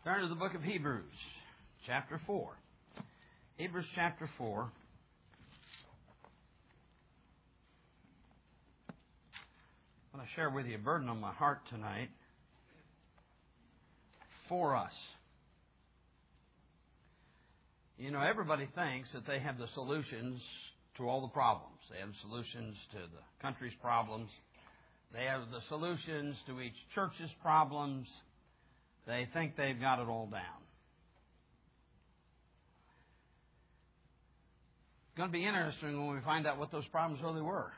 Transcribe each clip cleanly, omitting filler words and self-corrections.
Turn to the book of Hebrews, chapter 4. Hebrews chapter 4. I want to share with you a burden on my heart tonight for us. You know, everybody thinks that they have the solutions to all the problems. They have solutions to the country's problems. They have the solutions to each church's problems. They think they've got it all down. It's going to be interesting when we find out what those problems really were.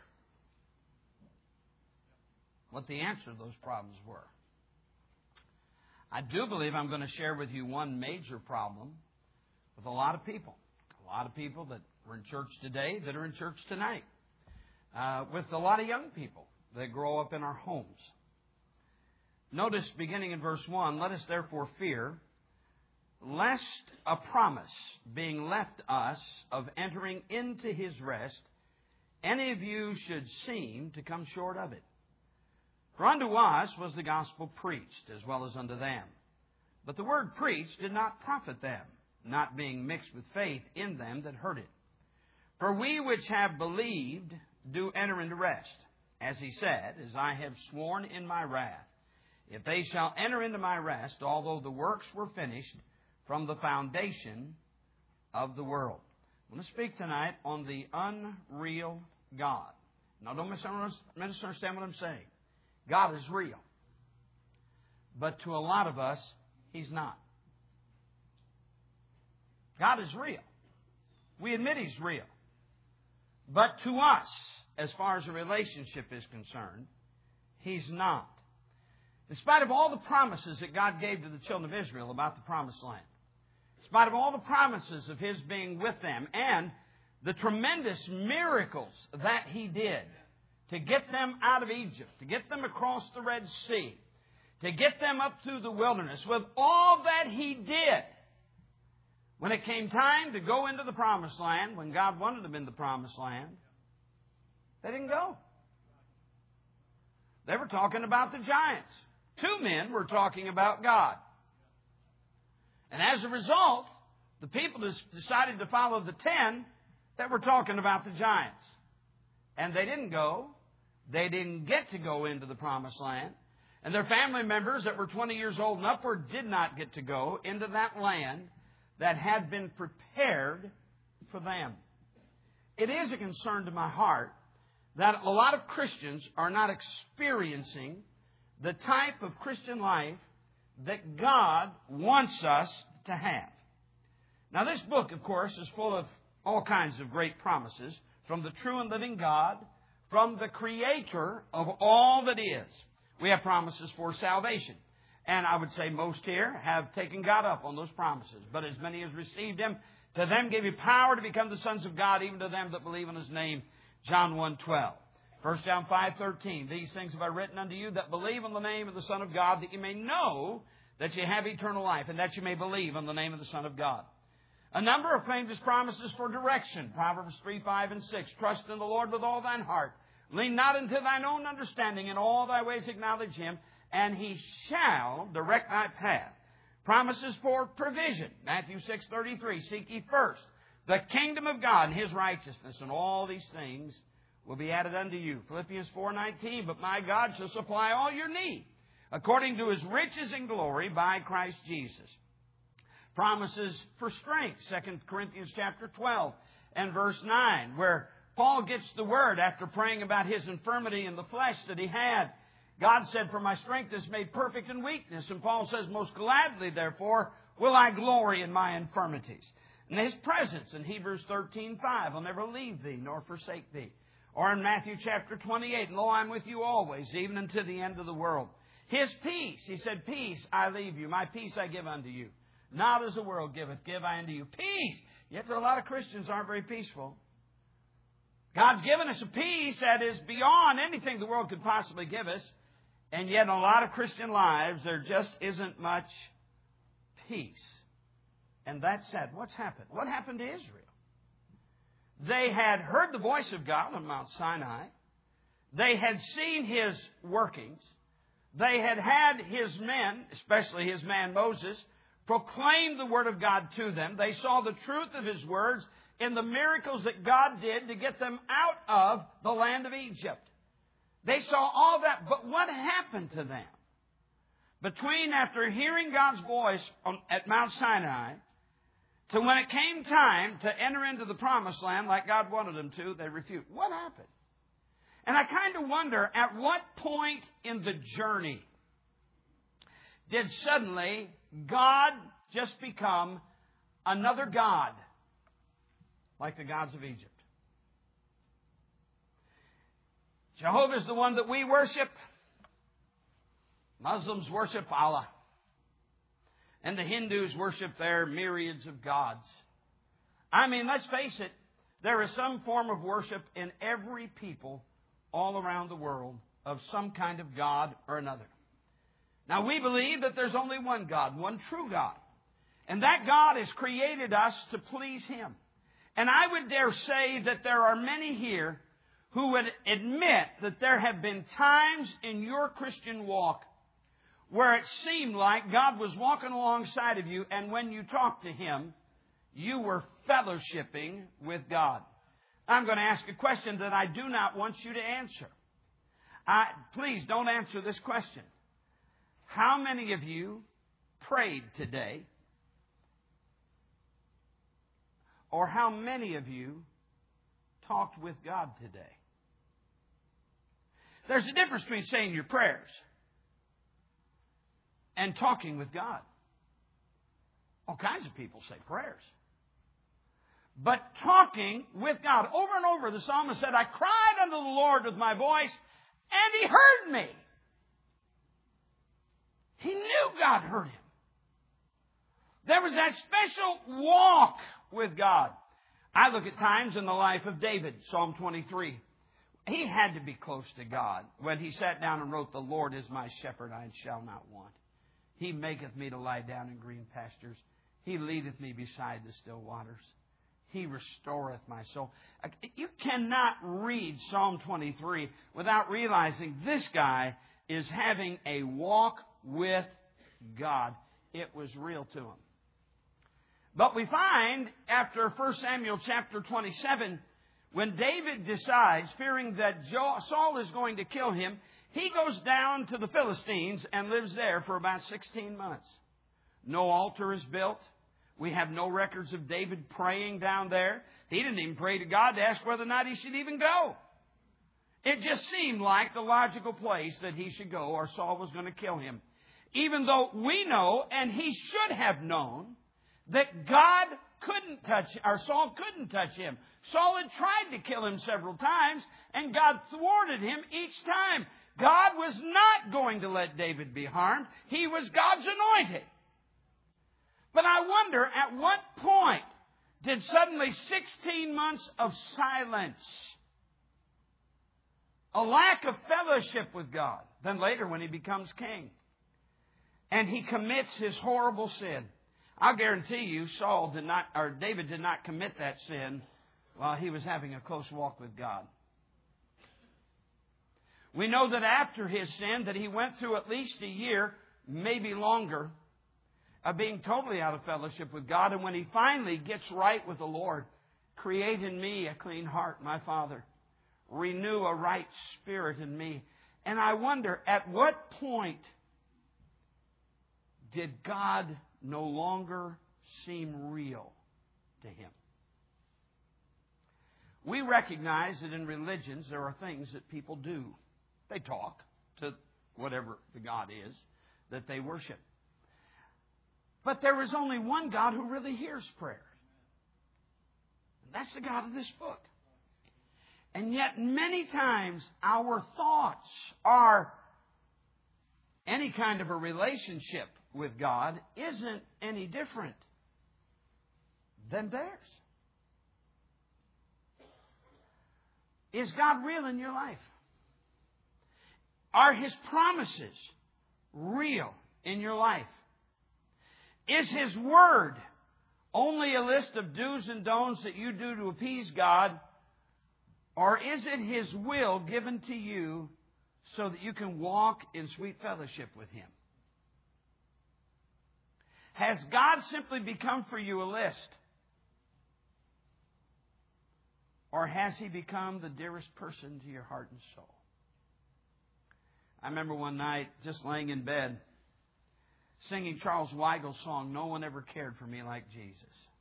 What the answer to those problems were. I do believe I'm going to share with you one major problem with a lot of people. A lot of people that were in church today that are in church tonight. With a lot of young people that grow up in our homes. Notice, beginning in verse 1, let us therefore fear, lest a promise being left us of entering into His rest, any of you should seem to come short of it. For unto us was the gospel preached, as well as unto them. But the word preached did not profit them, not being mixed with faith in them that heard it. For we which have believed do enter into rest, as He said, as I have sworn in my wrath, if they shall enter into my rest, although the works were finished from the foundation of the world. I'm going to speak tonight on the unreal God. Now, don't misunderstand what I'm saying. God is real. But to a lot of us, He's not. God is real. We admit He's real. But to us, as far as a relationship is concerned, He's not. In spite of all the promises that God gave to the children of Israel about the promised land, in spite of all the promises of His being with them and the tremendous miracles that He did to get them out of Egypt, to get them across the Red Sea, to get them up through the wilderness, with all that He did, when it came time to go into the promised land, when God wanted them in the promised land, they didn't go. They were talking about the giants. 2 men were talking about God. And as a result, the people decided to follow the 10 that were talking about the giants. And they didn't go. They didn't get to go into the promised land. And their family members that were 20 years old and upward did not get to go into that land that had been prepared for them. It is a concern to my heart that a lot of Christians are not experiencing the type of Christian life that God wants us to have. Now, this book, of course, is full of all kinds of great promises from the true and living God, from the Creator of all that is. We have promises for salvation. And I would say most here have taken God up on those promises. But as many as received Him, to them gave He power to become the sons of God, even to them that believe in His name. John 1:12. 1 John 5:13. These things have I written unto you that believe on the name of the Son of God, that you may know that you have eternal life, and that you may believe on the name of the Son of God. A number of famous promises for direction. Proverbs 3, 5, and 6. Trust in the Lord with all thine heart. Lean not unto thine own understanding. In all thy ways acknowledge Him, and He shall direct thy path. Promises for provision. Matthew 6:33. Seek ye first the kingdom of God and His righteousness, and all these things will be added unto you. Philippians 4:19. But my God shall supply all your need according to His riches and glory by Christ Jesus. Promises for strength. 2 Corinthians chapter 12 and verse 9, where Paul gets the word after praying about his infirmity in the flesh that he had. God said, for my strength is made perfect in weakness. And Paul says, most gladly, therefore, will I glory in my infirmities. And His presence in Hebrews 13:5, I'll never leave thee nor forsake thee. Or in Matthew chapter 28, lo, I'm with you always, even unto the end of the world. His peace, He said, peace I leave you, my peace I give unto you. Not as the world giveth, give I unto you. Peace! Yet a lot of Christians aren't very peaceful. God's given us a peace that is beyond anything the world could possibly give us. And yet in a lot of Christian lives, there just isn't much peace. And that's sad. What's happened? What happened to Israel? They had heard the voice of God on Mount Sinai. They had seen His workings. They had had His men, especially His man Moses, proclaimed the Word of God to them. They saw the truth of His words in the miracles that God did to get them out of the land of Egypt. They saw all that, but what happened to them? Between after hearing God's voice at Mount Sinai to when it came time to enter into the promised land like God wanted them to, they refused. What happened? And I kind of wonder, at what point in the journey did suddenly God just become another God like the gods of Egypt? Jehovah is the one that we worship. Muslims worship Allah. And the Hindus worship their myriads of gods. I mean, let's face it, there is some form of worship in every people all around the world of some kind of God or another. Now, we believe that there's only one God, one true God. And that God has created us to please Him. And I would dare say that there are many here who would admit that there have been times in your Christian walk where it seemed like God was walking alongside of you, and when you talked to Him, you were fellowshipping with God. I'm going to ask a question that I do not want you to answer. Please don't answer this question. How many of you prayed today? Or how many of you talked with God today? There's a difference between saying your prayers and talking with God. All kinds of people say prayers. But talking with God. Over and over, the psalmist said, I cried unto the Lord with my voice, and He heard me. He knew God heard him. There was that special walk with God. I look at times in the life of David, Psalm 23. He had to be close to God when he sat down and wrote, the Lord is my shepherd, I shall not want. He maketh me to lie down in green pastures. He leadeth me beside the still waters. He restoreth my soul. You cannot read Psalm 23 without realizing this guy is having a walk with God. It was real to him. But we find after 1 Samuel chapter 27, when David decides, fearing that Saul is going to kill him, he goes down to the Philistines and lives there for about 16 months. No altar is built. We have no records of David praying down there. He didn't even pray to God to ask whether or not he should even go. It just seemed like the logical place that he should go, or Saul was going to kill him. Even though we know, and he should have known, that God couldn't touch, or Saul couldn't touch him. Saul had tried to kill him several times, and God thwarted him each time. God was not going to let David be harmed. He was God's anointed. But I wonder, at what point did suddenly 16 months of silence, a lack of fellowship with God, then later when he becomes king, and he commits his horrible sin. I'll guarantee you, David did not commit that sin while he was having a close walk with God. We know that after his sin, that he went through at least a year, maybe longer, of being totally out of fellowship with God. And when he finally gets right with the Lord, create in me a clean heart, my Father. Renew a right spirit in me. And I wonder, at what point did God no longer seem real to him? We recognize that in religions there are things that people do. They talk to whatever the God is that they worship. But there is only one God who really hears prayer. And that's the God of this book. And yet many times our thoughts are any kind of a relationship with God isn't any different than theirs. Is God real in your life? Are His promises real in your life? Is His Word only a list of do's and don'ts that you do to appease God? Or is it His will given to you so that you can walk in sweet fellowship with Him? Has God simply become for you a list? Or has He become the dearest person to your heart and soul? I remember one night just laying in bed singing Charles Weigel's song, "No One Ever Cared for Me Like Jesus."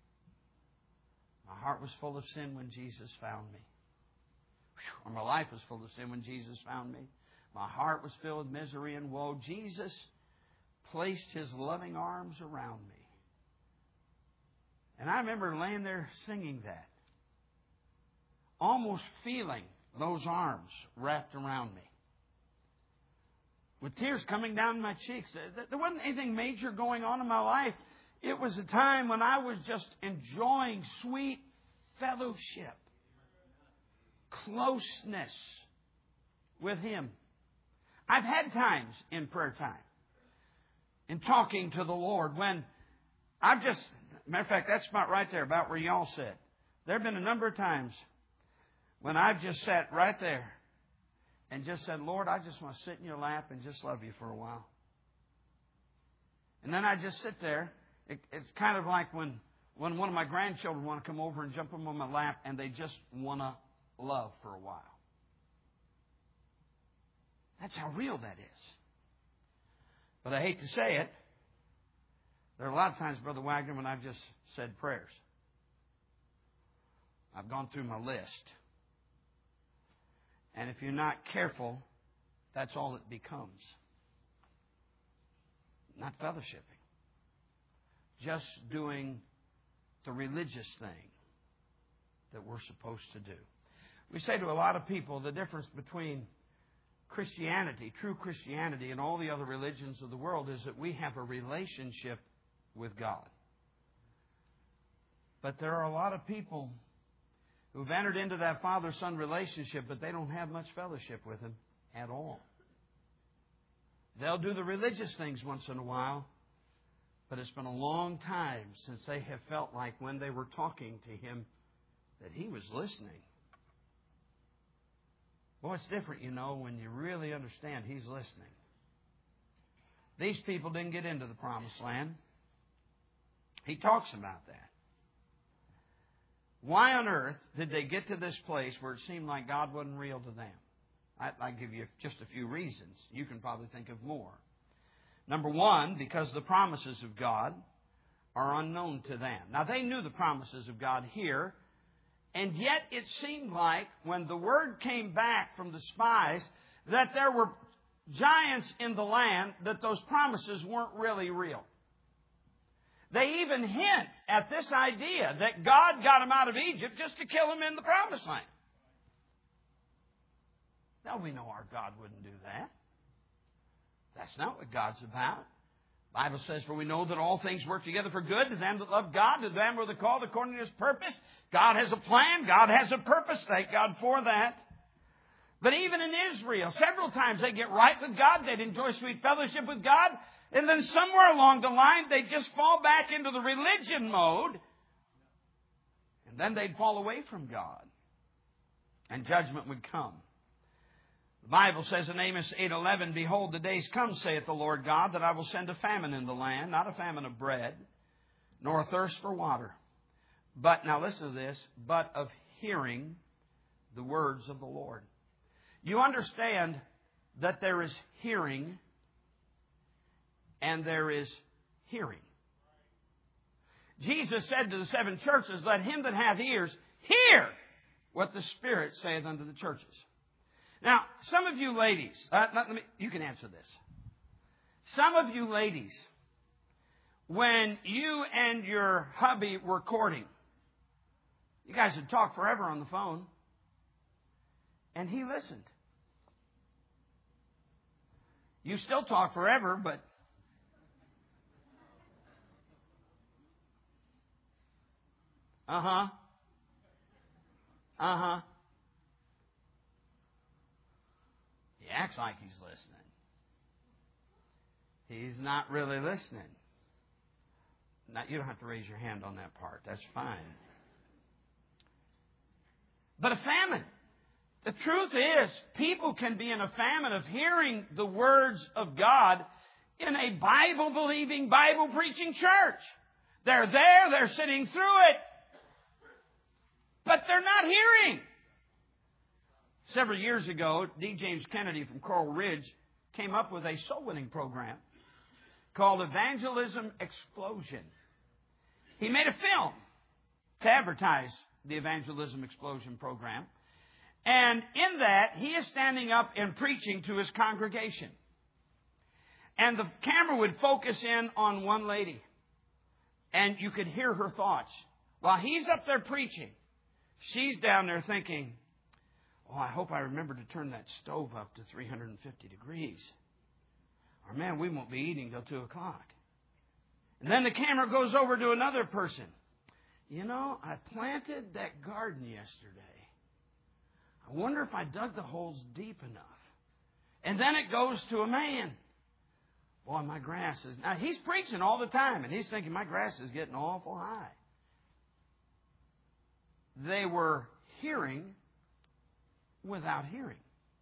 My heart was full of sin when Jesus found me. Or my life was full of sin when Jesus found me. My heart was filled with misery and woe. Jesus placed His loving arms around me. And I remember laying there singing that, almost feeling those arms wrapped around me, with tears coming down my cheeks. There wasn't anything major going on in my life. It was a time when I was just enjoying sweet fellowship, closeness with Him. I've had times in prayer time, in talking to the Lord, when I've just, matter of fact, that spot right there, about where y'all sit. There have been a number of times when I've just sat right there and just said, "Lord, I just want to sit in your lap and just love you for a while." And then I just sit there. It's kind of like when one of my grandchildren want to come over and jump on my lap and they just want to love for a while. That's how real that is. But I hate to say it, there are a lot of times, Brother Wagner, when I've just said prayers. I've gone through my list. And if you're not careful, that's all it becomes. Not fellowshipping. Just doing the religious thing that we're supposed to do. We say to a lot of people the difference between Christianity, true Christianity, and all the other religions of the world is that we have a relationship with God. But there are a lot of people who've entered into that father-son relationship, but they don't have much fellowship with Him at all. They'll do the religious things once in a while, but it's been a long time since they have felt like when they were talking to Him that He was listening. Boy, it's different, when you really understand He's listening. These people didn't get into the promised land. He talks about that. Why on earth did they get to this place where it seemed like God wasn't real to them? I'll give you just a few reasons. You can probably think of more. Number one, because the promises of God are unknown to them. Now, they knew the promises of God here, and yet it seemed like when the word came back from the spies that there were giants in the land, that those promises weren't really real. They even hint at this idea that God got them out of Egypt just to kill them in the promised land. Now, we know our God wouldn't do that. That's not what God's about. The Bible says, "For we know that all things work together for good to them that love God, to them who are called according to His purpose." God has a plan. God has a purpose. Thank God for that. But even in Israel, several times they get right with God. They'd enjoy sweet fellowship with God. And then somewhere along the line, they just fall back into the religion mode. And then they'd fall away from God. And judgment would come. The Bible says in Amos 8:11, "Behold, the days come, saith the Lord God, that I will send a famine in the land, not a famine of bread, nor a thirst for water. But," now listen to this, "but of hearing the words of the Lord." You understand that there is hearing and there is hearing. Jesus said to the 7 churches, "Let him that hath ears hear what the Spirit saith unto the churches." Now, some of you ladies, you can answer this. Some of you ladies, when you and your hubby were courting, you guys would talk forever on the phone, and he listened. You still talk forever, but he acts like he's listening. He's not really listening. Now, you don't have to raise your hand on that part. That's fine. But a famine. The truth is, people can be in a famine of hearing the words of God, in a Bible-believing, Bible-preaching church. They're there, they're sitting through it, but they're not hearing. Several years ago, D. James Kennedy from Coral Ridge came up with a soul-winning program called Evangelism Explosion. He made a film to advertise the Evangelism Explosion program. And in that, he is standing up and preaching to his congregation. And the camera would focus in on one lady. And you could hear her thoughts. While he's up there preaching, she's down there thinking, oh, I hope I remember to turn that stove up to 350 degrees. Or, man, we won't be eating till 2 o'clock. And then the camera goes over to another person. You know, I planted that garden yesterday. I wonder if I dug the holes deep enough. And then it goes to a man. Boy, my grass is... Now, he's preaching all the time, and he's thinking, my grass is getting awful high. They were hearing without hearing.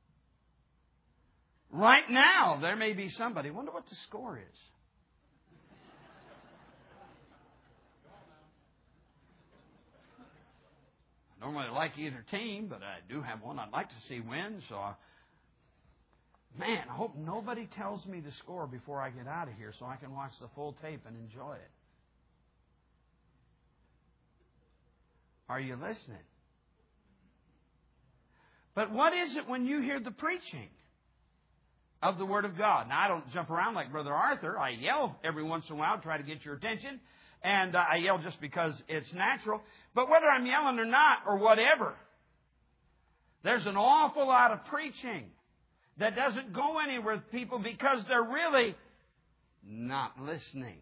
Right now, there may be somebody. I wonder what the score is. I don't really like either team, but I do have one I'd like to see win. So, man, I hope nobody tells me the score before I get out of here so I can watch the full tape and enjoy it. Are you listening? But what is it when you hear the preaching of the Word of God? Now, I don't jump around like Brother Arthur. I yell every once in a while to try to get your attention. And I yell just because it's natural. But whether I'm yelling or not or whatever, there's an awful lot of preaching that doesn't go anywhere with people because they're really not listening.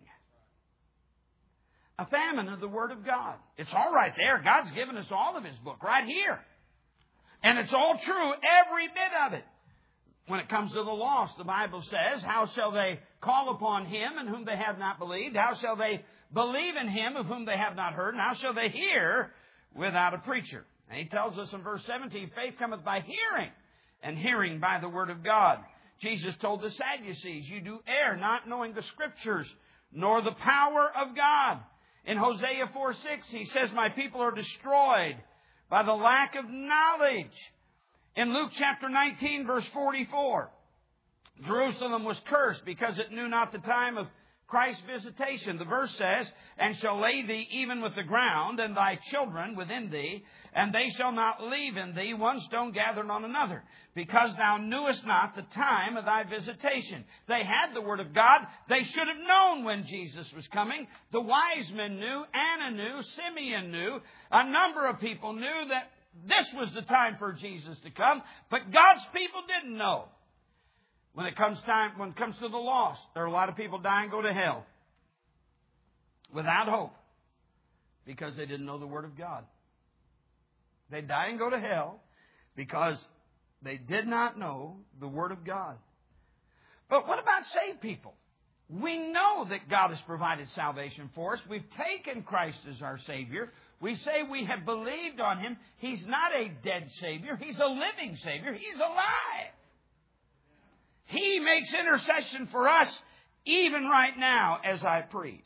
A famine of the Word of God. It's all right there. God's given us all of His book right here. And it's all true, every bit of it. When it comes to the lost, the Bible says, how shall they call upon Him in whom they have not believed? How shall they believe in Him of whom they have not heard? And how shall they hear without a preacher? And He tells us in verse 17, faith cometh by hearing, and hearing by the Word of God. Jesus told the Sadducees, you do err, not knowing the Scriptures, nor the power of God. In Hosea 4:6, He says, my people are destroyed by the lack of knowledge. In Luke chapter 19, verse 44, Jerusalem was cursed because it knew not the time of Christ's visitation. The verse says, and shall lay thee even with the ground, and thy children within thee, and they shall not leave in thee one stone gathered on another, because thou knewest not the time of thy visitation. They had the Word of God. They should have known when Jesus was coming. The wise men knew, Anna knew, Simeon knew, a number of people knew that this was the time for Jesus to come, but God's people didn't know. When it comes to the lost, there are a lot of people die and go to hell without hope because they didn't know the Word of God. They die and go to hell because they did not know the Word of God. But what about saved people? We know that God has provided salvation for us. We've taken Christ as our Savior. We say we have believed on Him. He's not a dead Savior. He's a living Savior. He's alive. He makes intercession for us even right now as I preach.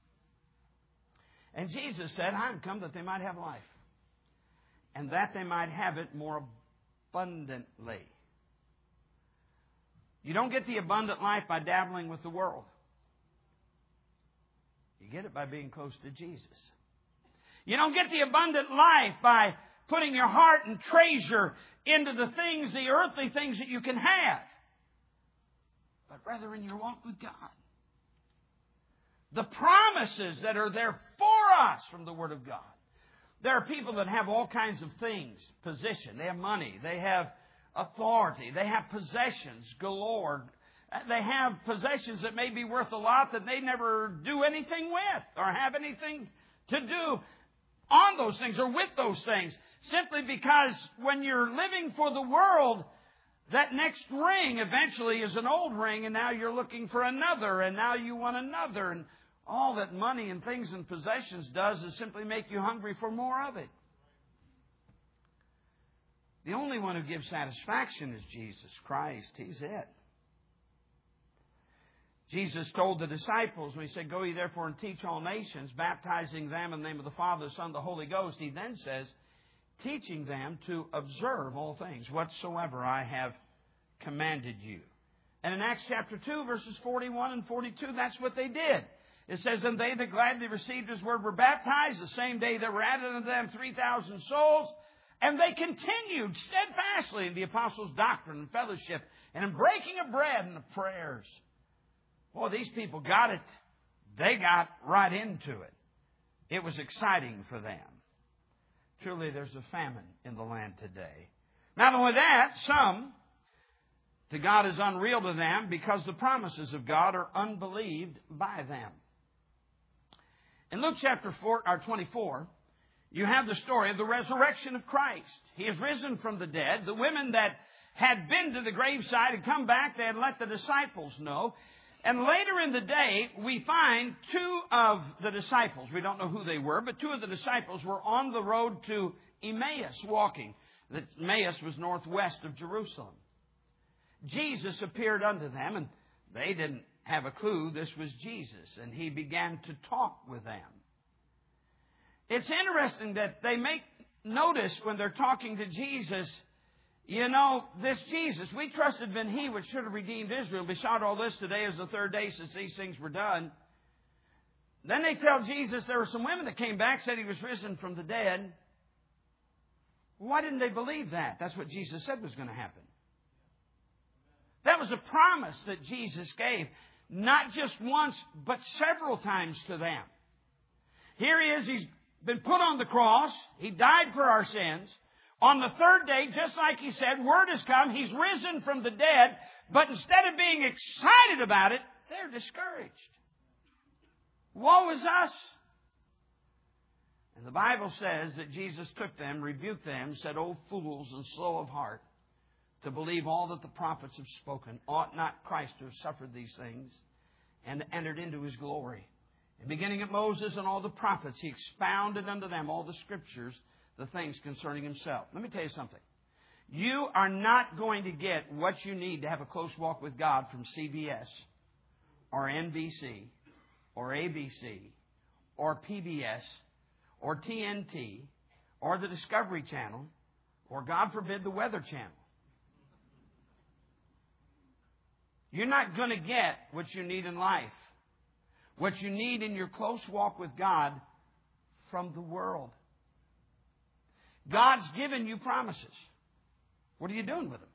And Jesus said, I am come that they might have life, and that they might have it more abundantly. You don't get the abundant life by dabbling with the world. You get it by being close to Jesus. You don't get the abundant life by putting your heart and treasure into the things, the earthly things that you can have, but rather in your walk with God. The promises that are there for us from the Word of God. There are people that have all kinds of things, position, they have money, they have authority, they have possessions galore. They have possessions that may be worth a lot that they never do anything with or have anything to do on those things or with those things. Simply because when you're living for the world, that next ring eventually is an old ring, and now you're looking for another, and now you want another. And all that money and things and possessions does is simply make you hungry for more of it. The only one who gives satisfaction is Jesus Christ. He's it. Jesus told the disciples, when He said, "Go ye therefore and teach all nations, baptizing them in the name of the Father, the Son, and the Holy Ghost," He then says, "teaching them to observe all things whatsoever I have commanded you." And in Acts chapter 2, verses 41 and 42, that's what they did. It says, "And they that gladly received His word were baptized. The same day there were added unto them 3,000 souls. And they continued steadfastly in the apostles' doctrine and fellowship, and in breaking of bread and the prayers." Boy, these people got it. They got right into it. It was exciting for them. Truly, there's a famine in the land today. Not only that, some, to God is unreal to them because the promises of God are unbelieved by them. In Luke chapter 24, you have the story of the resurrection of Christ. He has risen from the dead. The women that had been to the graveside had come back. They had let the disciples know. And later in the day, we find two of the disciples. We don't know who they were, but two of the disciples were on the road to Emmaus walking. Emmaus was northwest of Jerusalem. Jesus appeared unto them, and they didn't have a clue this was Jesus. And He began to talk with them. It's interesting that they make notice when they're talking to Jesus, you know, this Jesus, we trusted in He which should have redeemed Israel. Beside all this, today is the third day since these things were done. Then they tell Jesus there were some women that came back, said He was risen from the dead. Why didn't they believe that? That's what Jesus said was going to happen. That was a promise that Jesus gave, not just once, but several times to them. Here He is, He's been put on the cross. He died for our sins. On the third day, just like He said, word has come. He's risen from the dead. But instead of being excited about it, they're discouraged. Woe is us. And the Bible says that Jesus took them, rebuked them, said, "O fools and slow of heart, to believe all that the prophets have spoken. Ought not Christ to have suffered these things and entered into His glory?" And beginning at Moses and all the prophets, He expounded unto them all the Scriptures, the things concerning Himself. Let me tell you something. You are not going to get what you need to have a close walk with God from CBS or NBC or ABC or PBS or TNT or the Discovery Channel or, God forbid, the Weather Channel. You're not going to get what you need in life, what you need in your close walk with God, from the world. God's given you promises. What are you doing with them?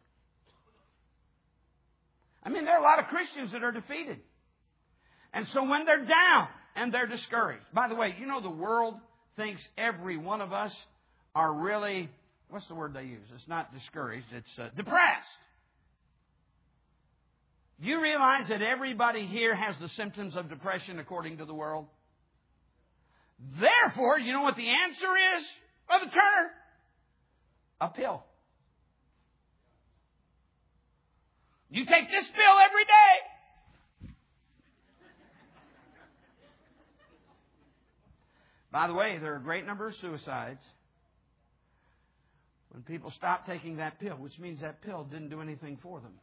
I mean, there are a lot of Christians that are defeated. And so when they're down and they're discouraged. By the way, you know the world thinks every one of us are really, what's the word they use? It's not discouraged, it's depressed. You realize that everybody here has the symptoms of depression according to the world? Therefore, you know what the answer is, Brother Turner? A pill. You take this pill every day. By the way, there are a great number of suicides when people stop taking that pill, which means that pill didn't do anything for them.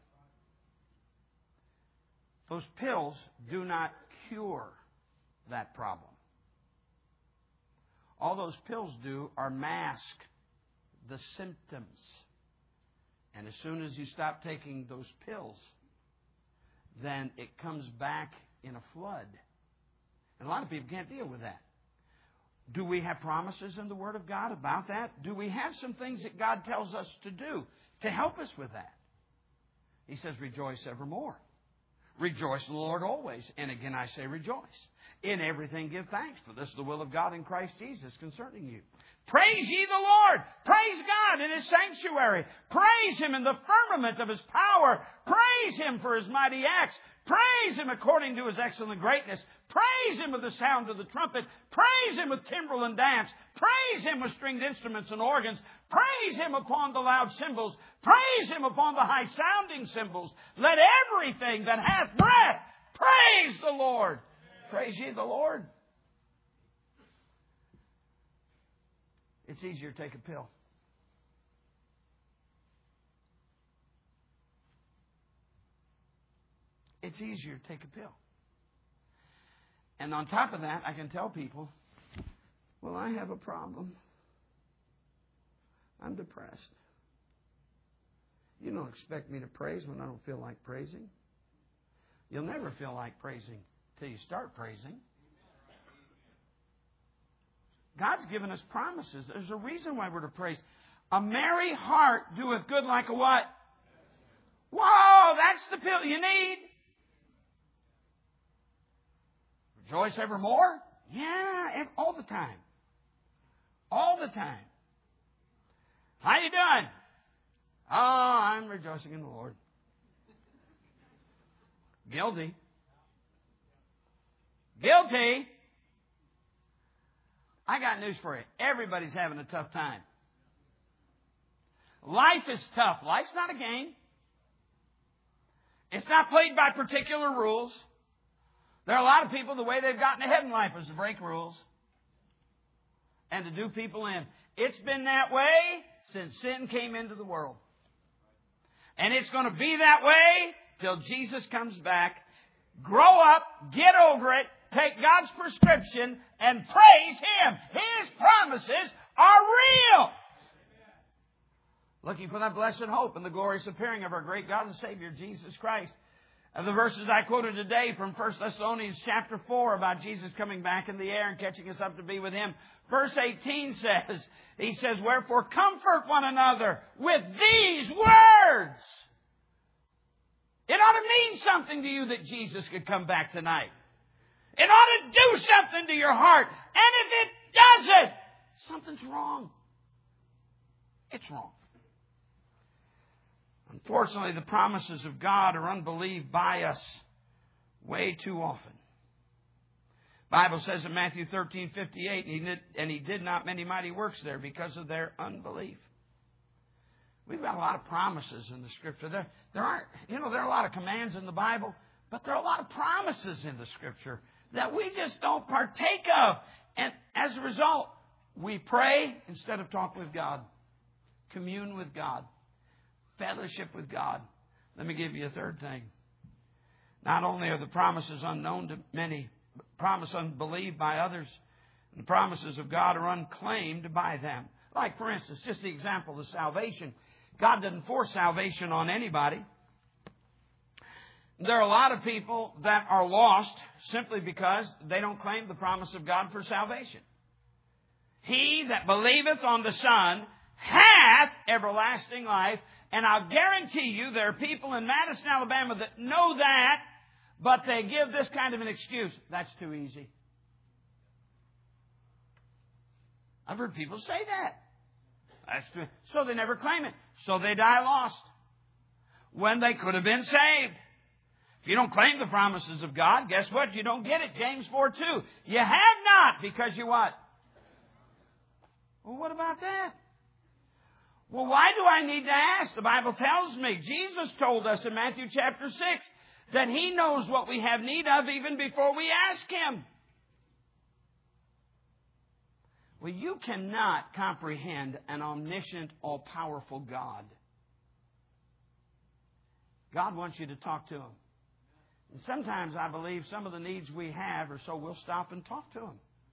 Those pills do not cure that problem. All those pills do are mask the symptoms. And as soon as you stop taking those pills, then it comes back in a flood. And a lot of people can't deal with that. Do we have promises in the Word of God about that? Do we have some things that God tells us to do to help us with that? He says, "Rejoice evermore. Rejoice in the Lord always." And again I say rejoice. "In everything give thanks, for this is the will of God in Christ Jesus concerning you." Praise ye the Lord. Praise God in His sanctuary. Praise Him in the firmament of His power. Praise Him for His mighty acts. Praise Him according to His excellent greatness. Praise Him with the sound of the trumpet. Praise Him with timbrel and dance. Praise Him with stringed instruments and organs. Praise Him upon the loud cymbals. Praise Him upon the high sounding cymbals. Let everything that hath breath praise the Lord. Praise ye the Lord. It's easier to take a pill. it's easier to take a pill. And on top of that, I can tell people, well, I have a problem. I'm depressed. You don't expect me to praise when I don't feel like praising. You'll never feel like praising till you start praising. God's given us promises. There's a reason why we're to praise. A merry heart doeth good like a what? Whoa, that's the pill you need. Rejoice evermore? Yeah, all the time. All the time. How you doing? Oh, I'm rejoicing in the Lord. Guilty. Guilty. I got news for you. Everybody's having a tough time. Life is tough. Life's not a game. It's not played by particular rules. There are a lot of people, the way they've gotten ahead in life is to break rules and to do people in. It's been that way since sin came into the world. And it's going to be that way till Jesus comes back. Grow up, get over it, take God's prescription, and praise Him. His promises are real. Looking for that blessed hope and the glorious appearing of our great God and Savior, Jesus Christ. And the verses I quoted today from 1 Thessalonians chapter 4 about Jesus coming back in the air and catching us up to be with Him. Verse 18 says, He says, wherefore comfort one another with these words. It ought to mean something to you that Jesus could come back tonight. It ought to do something to your heart. And if it doesn't, something's wrong. It's wrong. Unfortunately, the promises of God are unbelieved by us way too often. The Bible says in Matthew 13:58, and he did not many mighty works there because of their unbelief. We've got a lot of promises in the Scripture. There are a lot of commands in the Bible, but there are a lot of promises in the Scripture that we just don't partake of. And as a result, we pray instead of talk with God, commune with God, fellowship with God. Let me give you a third thing. Not only are the promises unknown to many, but promises unbelieved by others, and the promises of God are unclaimed by them. Like, for instance, just the example of salvation. God didn't force salvation on anybody. There are a lot of people that are lost simply because they don't claim the promise of God for salvation. He that believeth on the Son hath everlasting life. And I'll guarantee you there are people in Madison, Alabama that know that, but they give this kind of an excuse. That's too easy. I've heard people say that. So they never claim it. So they die lost when they could have been saved. If you don't claim the promises of God, guess what? You don't get it. James 4:2. You have not because you what? Well, what about that? Well, why do I need to ask? The Bible tells me. Jesus told us in Matthew chapter 6 that He knows what we have need of even before we ask Him. Well, you cannot comprehend an omniscient, all-powerful God. God wants you to talk to Him. And sometimes I believe some of the needs we have are so we'll stop and talk to Him.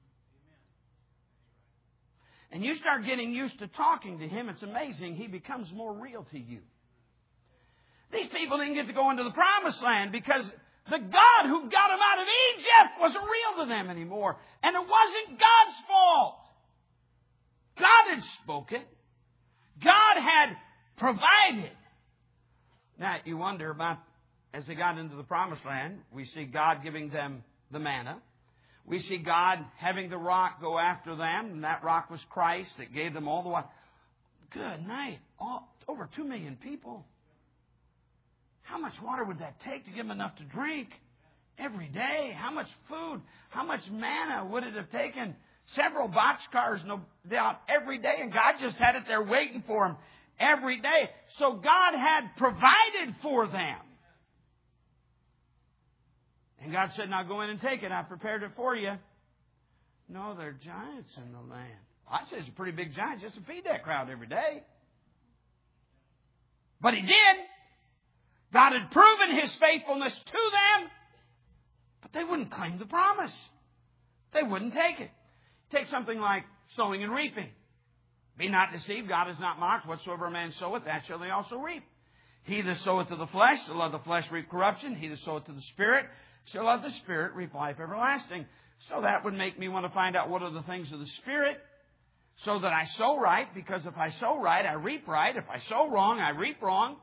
And you start getting used to talking to Him, it's amazing. He becomes more real to you. These people didn't get to go into the promised land because the God who got them out of Egypt wasn't real to them anymore. And it wasn't God's fault. God had spoken. God had provided. Now, you wonder about, as they got into the promised land, we see God giving them the manna. We see God having the rock go after them, and that rock was Christ that gave them all the water. Good night. Over 2 million people. How much water would that take to give them enough to drink every day? How much food? How much manna would it have taken? Several boxcars, no doubt, every day, and God just had it there waiting for them every day. So God had provided for them. And God said, now go in and take it. I prepared it for you. No, there are giants in the land. I'd say it's a pretty big giant just to feed that crowd every day. But He did. God had proven His faithfulness to them, but they wouldn't claim the promise. They wouldn't take it. Take something like sowing and reaping. Be not deceived, God is not mocked. Whatsoever a man soweth, that shall he also reap. He that soweth to the flesh shall of the flesh reap corruption. He that soweth to the Spirit shall of the Spirit reap life everlasting. So that would make me want to find out what are the things of the Spirit, so that I sow right, because if I sow right, I reap right. If I sow wrong, I reap wrong.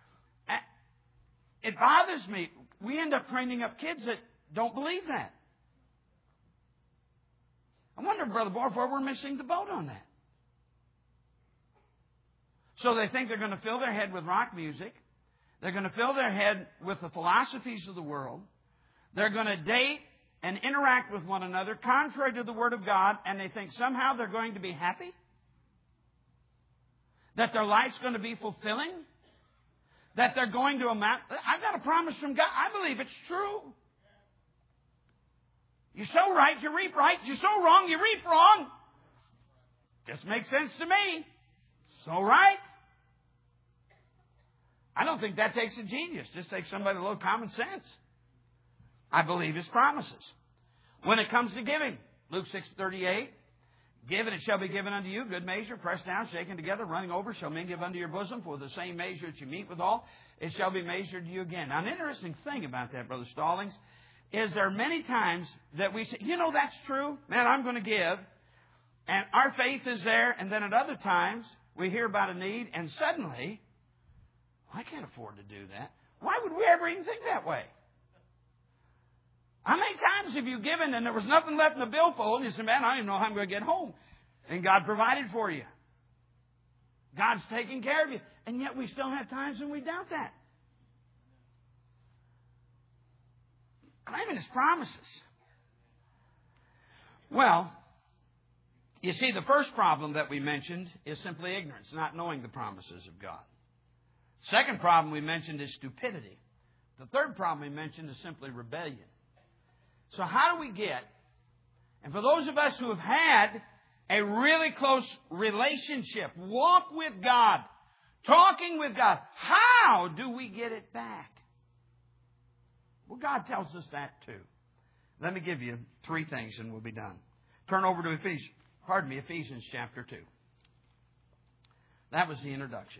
It bothers me. We end up training up kids that don't believe that. I wonder, Brother Borf, where we're missing the boat on that. So they think they're going to fill their head with rock music. They're going to fill their head with the philosophies of the world. They're going to date and interact with one another contrary to the Word of God, and they think somehow they're going to be happy? That their life's going to be fulfilling? That they're going to amount... I've got a promise from God. I believe it's true. You sow right, you reap right. You sow wrong, you reap wrong. Just makes sense to me. Sow right. I don't think that takes a genius. Just takes somebody with a little common sense. I believe His promises. When it comes to giving, Luke 6:38, give and it shall be given unto you, good measure, pressed down, shaken together, running over, shall men give unto your bosom, for the same measure that you meet withal, it shall be measured to you again. Now, an interesting thing about that, Brother Stallings, is there are many times that we say, you know, that's true, man, I'm going to give, and our faith is there, and then at other times, we hear about a need, and suddenly, I can't afford to do that. Why would we ever even think that way? How many times have you given and there was nothing left in the billfold and you said, man, I don't even know how I'm going to get home. And God provided for you. God's taking care of you. And yet we still have times when we doubt that. Claiming His promises. Well, you see, the first problem that we mentioned is simply ignorance, not knowing the promises of God. Second problem we mentioned is stupidity. The third problem we mentioned is simply rebellion. So how do we get, and for those of us who have had a really close relationship, walk with God, talking with God, how do we get it back? Well, God tells us that too. Let me give you three things and we'll be done. Turn over to Ephesians chapter 2. That was the introduction.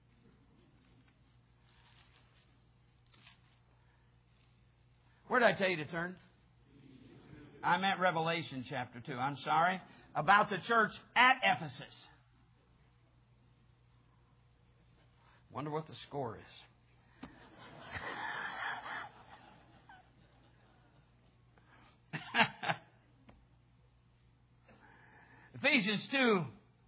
Where did I tell you to turn? I meant Revelation chapter 2. I'm sorry. About the church at Ephesus. Wonder what the score is. Ephesians 2.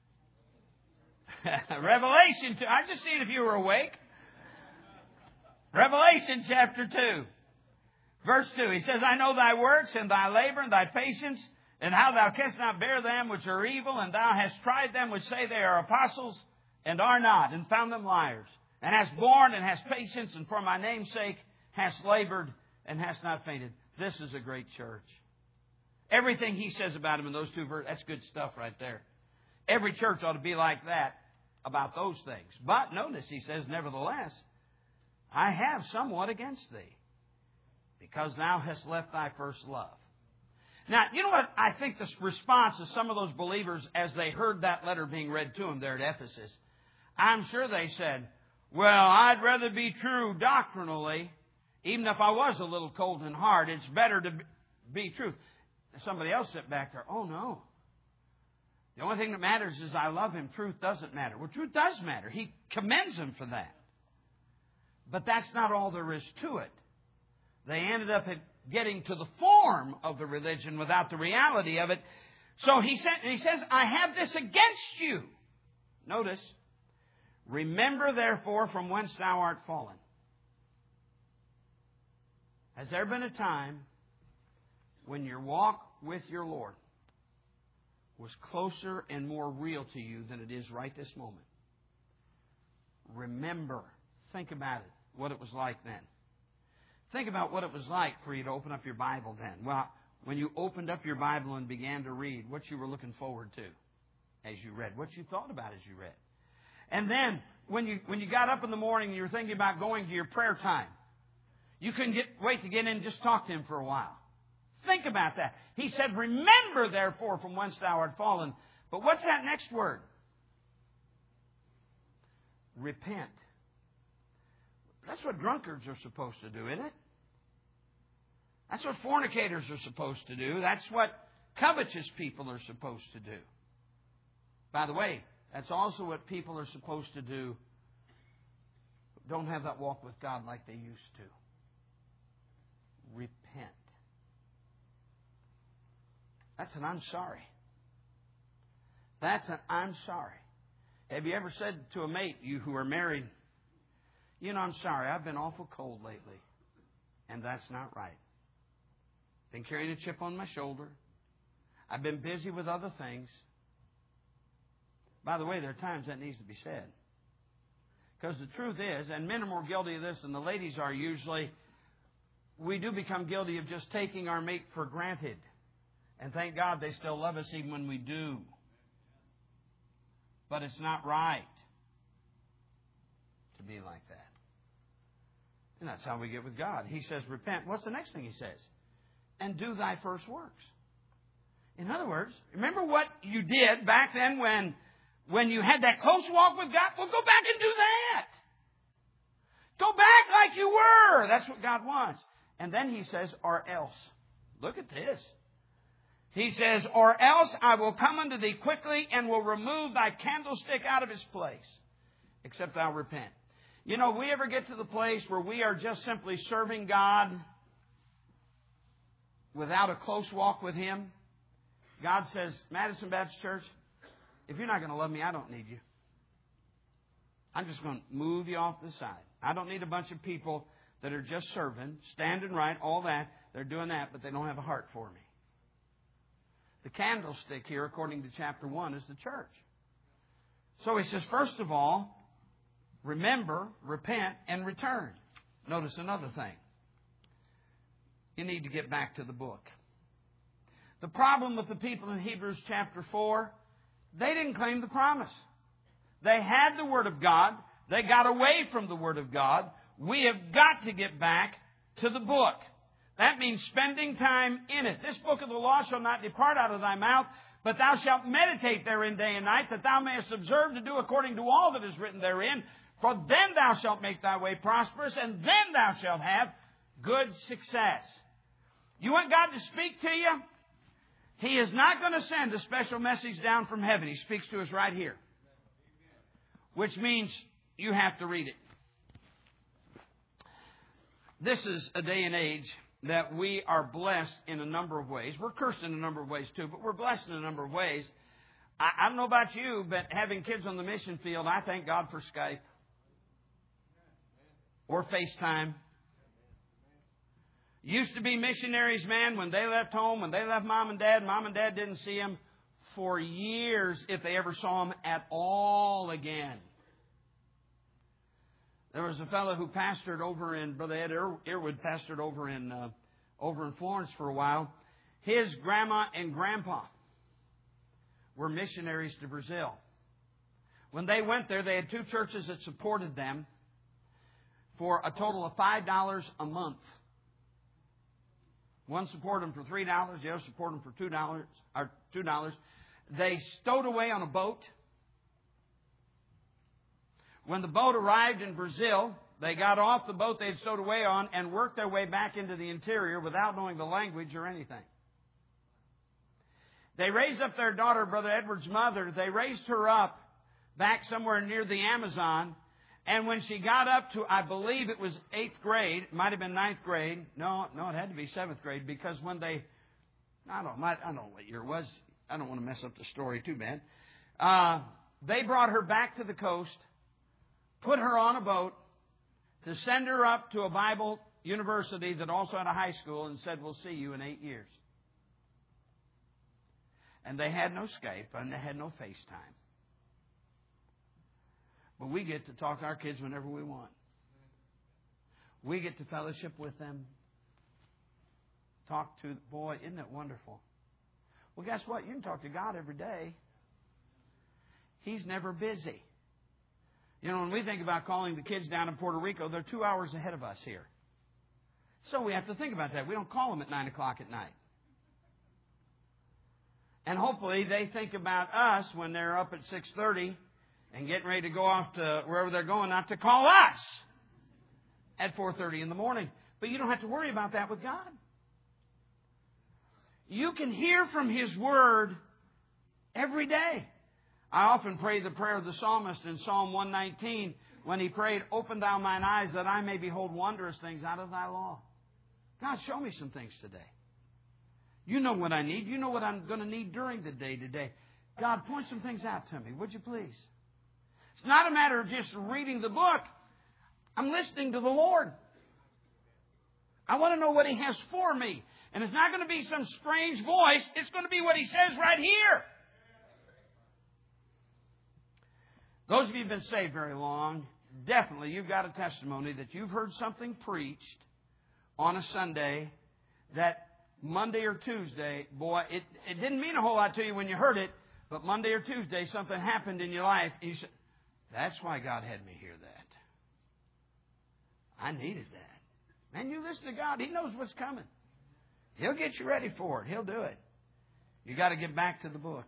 Revelation 2. I just seen if you were awake. Revelation chapter 2. Verse 2, he says, I know thy works and thy labor and thy patience, and how thou canst not bear them which are evil, and thou hast tried them which say they are apostles, and are not, and found them liars, and hast borne and hast patience, and for my name's sake hast labored and hast not fainted. This is a great church. Everything he says about him in those two verses, that's good stuff right there. Every church ought to be like that about those things. But notice he says, nevertheless, I have somewhat against thee, because thou hast left thy first love. Now, you know what I think the response of some of those believers as they heard that letter being read to them there at Ephesus, I'm sure they said, well, I'd rather be true doctrinally, even if I was a little cold and hard. It's better to be true. Somebody else sat back there, oh no. The only thing that matters is I love him. Truth doesn't matter. Well, truth does matter. He commends him for that. But that's not all there is to it. They ended up getting to the form of the religion without the reality of it. So he says, I have this against you. Notice, remember therefore from whence thou art fallen. Has there been a time when your walk with your Lord was closer and more real to you than it is right this moment? Remember. Think about it, what it was like then. Think about what it was like for you to open up your Bible then. Well, when you opened up your Bible and began to read, what you were looking forward to as you read, what you thought about as you read. And then, when you got up in the morning and you were thinking about going to your prayer time, you couldn't wait to get in and just talk to Him for a while. Think about that. He said, remember therefore from whence thou art fallen. But what's that next word? Repent. That's what drunkards are supposed to do, isn't it? That's what fornicators are supposed to do. That's what covetous people are supposed to do. By the way, that's also what people are supposed to do who don't have that walk with God like they used to. Repent. That's an I'm sorry. That's an I'm sorry. Have you ever said to a mate, you who are married, you know, I'm sorry, I've been awful cold lately. And that's not right. Been carrying a chip on my shoulder. I've been busy with other things. By the way, there are times that needs to be said. Because the truth is, and men are more guilty of this than the ladies are usually, we do become guilty of just taking our mate for granted. And thank God they still love us even when we do. But it's not right to be like that. And that's how we get with God. He says, repent. What's the next thing He says? And do thy first works. In other words, remember what you did back then when you had that close walk with God? Well, go back and do that. Go back like you were. That's what God wants. And then He says, or else. Look at this. He says, or else I will come unto thee quickly and will remove thy candlestick out of his place, except thou repent. You know, we ever get to the place where we are just simply serving God without a close walk with Him? God says, Madison Baptist Church, if you're not going to love me, I don't need you. I'm just going to move you off the side. I don't need a bunch of people that are just serving, standing right, all that. They're doing that, but they don't have a heart for me. The candlestick here, according to chapter 1, is the church. So He says, first of all, remember, repent, and return. Notice another thing. You need to get back to the book. The problem with the people in Hebrews chapter 4, they didn't claim the promise. They had the Word of God. They got away from the Word of God. We have got to get back to the book. That means spending time in it. This book of the law shall not depart out of thy mouth, but thou shalt meditate therein day and night, that thou mayest observe to do according to all that is written therein. For then thou shalt make thy way prosperous, and then thou shalt have good success. You want God to speak to you? He is not going to send a special message down from heaven. He speaks to us right here. Which means you have to read it. This is a day and age that we are blessed in a number of ways. We're cursed in a number of ways too, but we're blessed in a number of ways. I don't know about you, but having kids on the mission field, I thank God for Skype or FaceTime. Used to be missionaries, man, when they left home, when they left mom and dad didn't see them for years if they ever saw them at all again. There was a fellow who pastored over in, Brother Ed Earwood pastored over in Florence for a while. His grandma and grandpa were missionaries to Brazil. When they went there, they had two churches that supported them for a total of $5 a month. One supported them for $3, the other supported them for $2. They stowed away on a boat. When the boat arrived in Brazil, they got off the boat they had stowed away on and worked their way back into the interior without knowing the language or anything. They raised up their daughter, Brother Edward's mother. They raised her up back somewhere near the Amazon. And when she got up to, I believe it was 8th grade, it might have been 9th grade. No, it had to be 7th grade, because when they, I don't know what year it was. I don't want to mess up the story too bad. They brought her back to the coast, put her on a boat to send her up to a Bible university that also had a high school, and said, we'll see you in 8 years. And they had no Skype and they had no FaceTime. But we get to talk to our kids whenever we want. We get to fellowship with them. Talk to, boy, isn't that wonderful? Well, guess what? You can talk to God every day. He's never busy. You know, when we think about calling the kids down in Puerto Rico, they're 2 hours ahead of us here. So we have to think about that. We don't call them at 9 o'clock at night. And hopefully they think about us when they're up at 6:30 and getting ready to go off to wherever they're going, not to call us at 4:30 in the morning. But you don't have to worry about that with God. You can hear from His Word every day. I often pray the prayer of the psalmist in Psalm 119 when he prayed, "Open thou mine eyes that I may behold wondrous things out of thy law." God, show me some things today. You know what I need. You know what I'm going to need during the day today. God, point some things out to me, would you please? It's not a matter of just reading the book. I'm listening to the Lord. I want to know what He has for me. And it's not going to be some strange voice. It's going to be what He says right here. Those of you who have been saved very long, definitely you've got a testimony that you've heard something preached on a Sunday that Monday or Tuesday, boy, it didn't mean a whole lot to you when you heard it, but Monday or Tuesday something happened in your life. And you said, that's why God had me hear that. I needed that. Man, you listen to God. He knows what's coming. He'll get you ready for it. He'll do it. You got to get back to the book.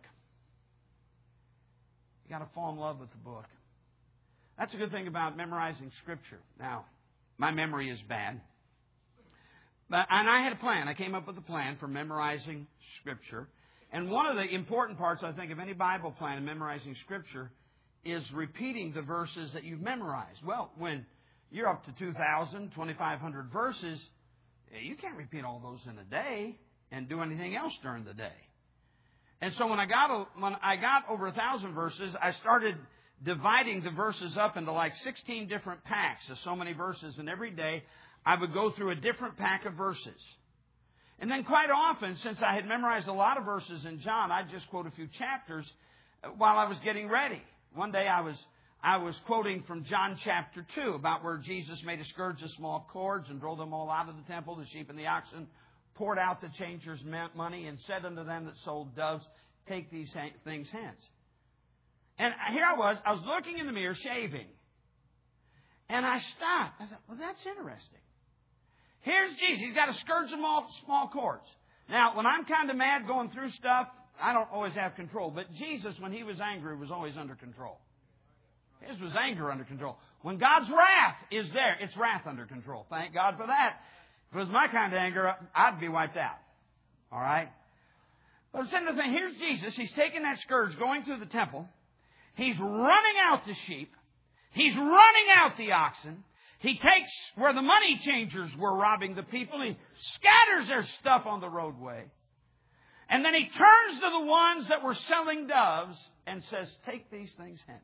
You got to fall in love with the book. That's a good thing about memorizing Scripture. Now, my memory is bad. And I had a plan. I came up with a plan for memorizing Scripture. And one of the important parts, I think, of any Bible plan in memorizing Scripture is repeating the verses that you've memorized. Well, when you're up to 2,000, 2,500 verses, you can't repeat all those in a day and do anything else during the day. And so when I got over 1,000 verses, I started dividing the verses up into like 16 different packs of so many verses. And every day I would go through a different pack of verses. And then quite often, since I had memorized a lot of verses in John, I'd just quote a few chapters while I was getting ready. One day I was quoting from John chapter 2 about where Jesus made a scourge of small cords and drove them all out of the temple, the sheep and the oxen, poured out the changers' money, and said unto them that sold doves, take these things hence. And here I was looking in the mirror, shaving. And I stopped. I thought, well, that's interesting. Here's Jesus. He's got a scourge of small cords. Now, when I'm kind of mad going through stuff, I don't always have control. But Jesus, when He was angry, was always under control. His was anger under control. When God's wrath is there, it's wrath under control. Thank God for that. If it was my kind of anger, I'd be wiped out. All right? But it's interesting. Here's Jesus. He's taking that scourge, going through the temple. He's running out the sheep. He's running out the oxen. He takes where the money changers were robbing the people. He scatters their stuff on the roadway. And then He turns to the ones that were selling doves and says, take these things hence.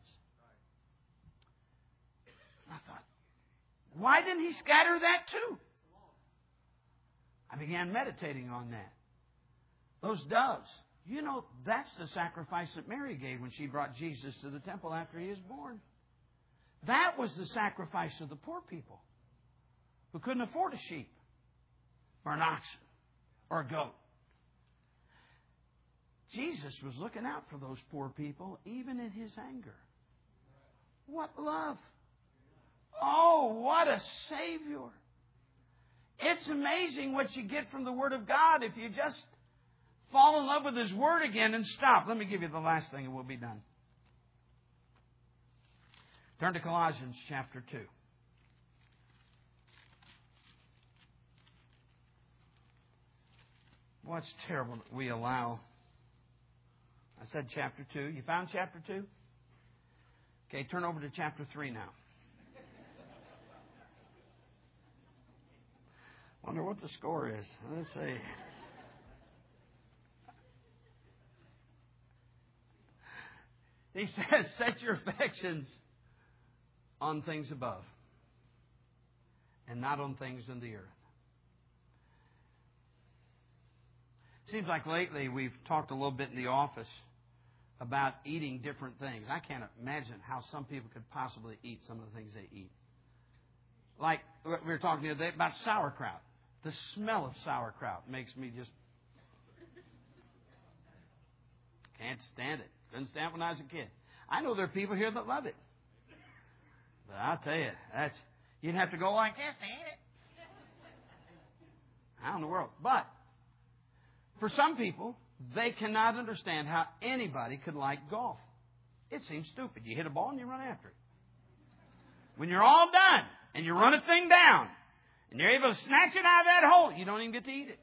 I thought, why didn't He scatter that too? I began meditating on that. Those doves. You know, that's the sacrifice that Mary gave when she brought Jesus to the temple after He was born. That was the sacrifice of the poor people who couldn't afford a sheep or an oxen or a goat. Jesus was looking out for those poor people even in His anger. What love! Oh, what a Savior! It's amazing what you get from the Word of God if you just fall in love with His Word again and stop. Let me give you the last thing and we'll be done. Turn to Colossians chapter 2. Boy, it's terrible that we allow. I said chapter 2. You found chapter 2? Okay, turn over to chapter 3 now. Wonder what the score is. Let's see. He says, set your affections on things above and not on things in the earth. Seems like lately we've talked a little bit in the office about eating different things. I can't imagine how some people could possibly eat some of the things they eat. Like we were talking the other day about sauerkraut. The smell of sauerkraut makes me just can't stand it. Couldn't stand it when I was a kid. I know there are people here that love it. But I'll tell you, you'd have to go like this to eat it. How in the world? But for some people, they cannot understand how anybody could like golf. It seems stupid. You hit a ball and you run after it. When you're all done and you run a thing down and you're able to snatch it out of that hole, you don't even get to eat it.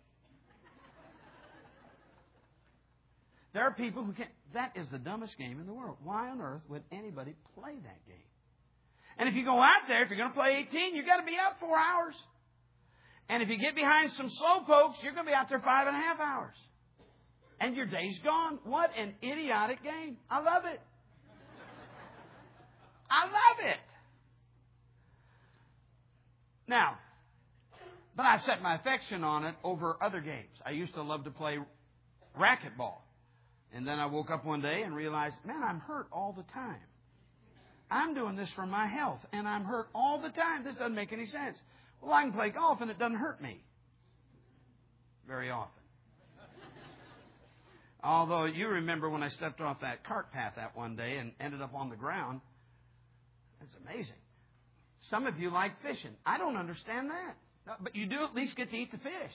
There are people who can't. That is the dumbest game in the world. Why on earth would anybody play that game? And if you go out there, if you're going to play 18, you've got to be out 4 hours. And if you get behind some slow pokes, you're going to be out there 5.5 hours. And your day's gone. What an idiotic game. I love it. I love it. Now, but I've set my affection on it over other games. I used to love to play racquetball. And then I woke up one day and realized, man, I'm hurt all the time. I'm doing this for my health, and I'm hurt all the time. This doesn't make any sense. Well, I can play golf, and it doesn't hurt me very often. Although you remember when I stepped off that cart path that one day and ended up on the ground. That's amazing. Some of you like fishing. I don't understand that. But you do at least get to eat the fish.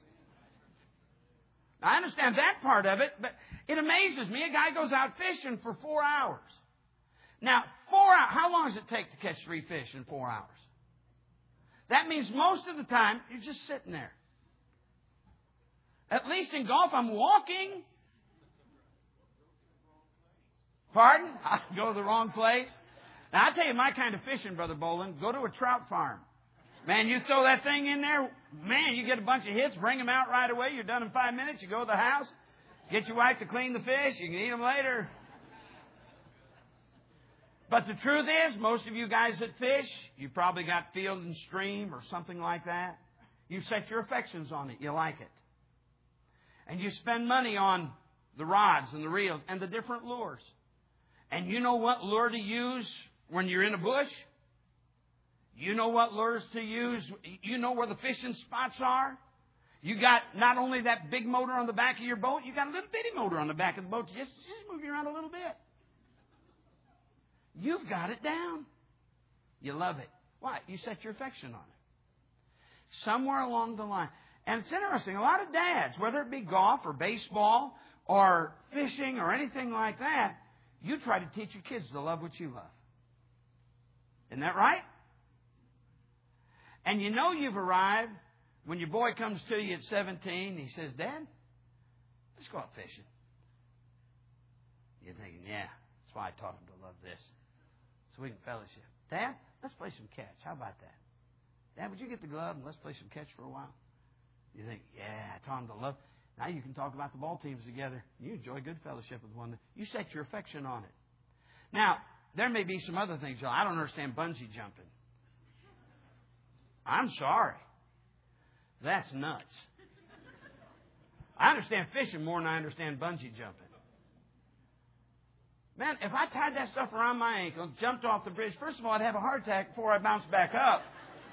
I understand that part of it, but it amazes me. A guy goes out fishing for 4 hours. Now, 4 hours, how long does it take to catch 3 fish in 4 hours? That means most of the time, you're just sitting there. At least in golf, I'm walking. Pardon? I go to the wrong place. Now, I tell you my kind of fishing, Brother Boland. Go to a trout farm. Man, you throw that thing in there, man, you get a bunch of hits, bring them out right away. You're done in 5 minutes. You go to the house, get your wife to clean the fish. You can eat them later. But the truth is, most of you guys that fish, you probably got Field and Stream or something like that. You set your affections on it. You like it. And you spend money on the rods and the reels and the different lures. And you know what lure to use when you're in a bush? You know what lures to use. You know where the fishing spots are. You got not only that big motor on the back of your boat, you got a little bitty motor on the back of the boat to just move you around a little bit. You've got it down. You love it. Why? You set your affection on it. Somewhere along the line. And it's interesting, a lot of dads, whether it be golf or baseball or fishing or anything like that, you try to teach your kids to love what you love. Isn't that right? And you know you've arrived when your boy comes to you at 17. He says, Dad, let's go out fishing. You're thinking, yeah, that's why I taught him to love this. So we can fellowship. Dad, let's play some catch. How about that? Dad, would you get the glove and let's play some catch for a while? You think, yeah, I taught him to love. Now you can talk about the ball teams together. You enjoy good fellowship with one. You set your affection on it. Now, there may be some other things. I don't understand bungee jumping. I'm sorry. That's nuts. I understand fishing more than I understand bungee jumping. Man, if I tied that stuff around my ankle and jumped off the bridge, first of all, I'd have a heart attack before I bounced back up.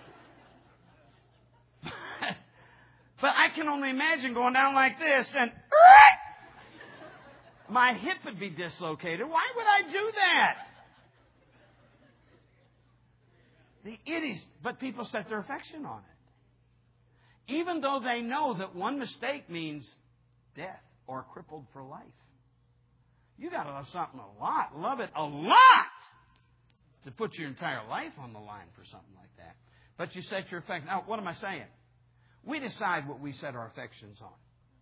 But I can only imagine going down like this and my hip would be dislocated. Why would I do that? The idiots. But people set their affection on it. Even though they know that one mistake means death or crippled for life. You got to love something a lot. Love it a lot to put your entire life on the line for something like that. But you set your affection. Now, what am I saying? We decide what we set our affections on.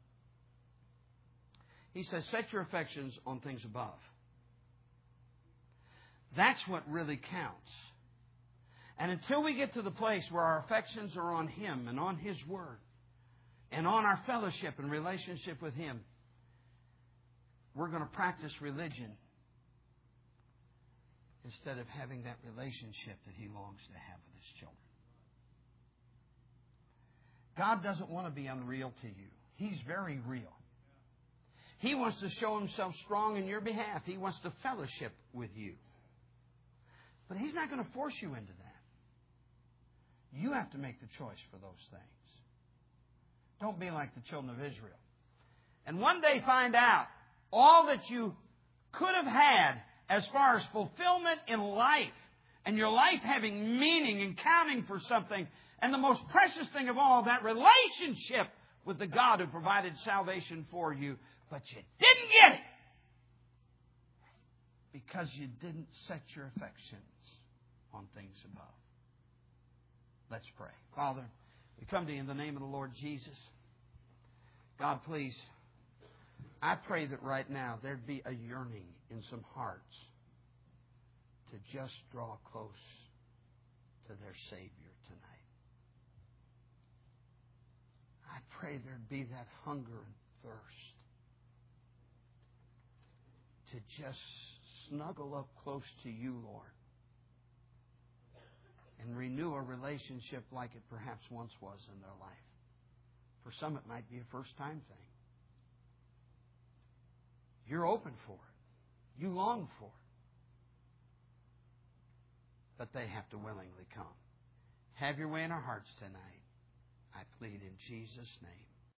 He says, set your affections on things above. That's what really counts. And until we get to the place where our affections are on Him and on His Word and on our fellowship and relationship with Him, we're going to practice religion instead of having that relationship that He longs to have with His children. God doesn't want to be unreal to you. He's very real. He wants to show Himself strong in your behalf. He wants to fellowship with you. But He's not going to force you into that. You have to make the choice for those things. Don't be like the children of Israel. And one day find out all that you could have had as far as fulfillment in life and your life having meaning and counting for something. And the most precious thing of all, that relationship with the God who provided salvation for you. But you didn't get it because you didn't set your affections on things above. Let's pray. Father, we come to you in the name of the Lord Jesus. God, please, I pray that right now there'd be a yearning in some hearts to just draw close to their Savior tonight. I pray there'd be that hunger and thirst to just snuggle up close to you, Lord, and renew a relationship like it perhaps once was in their life. For some, it might be a first-time thing. You're open for it. You long for it. But they have to willingly come. Have your way in our hearts tonight. I plead in Jesus' name.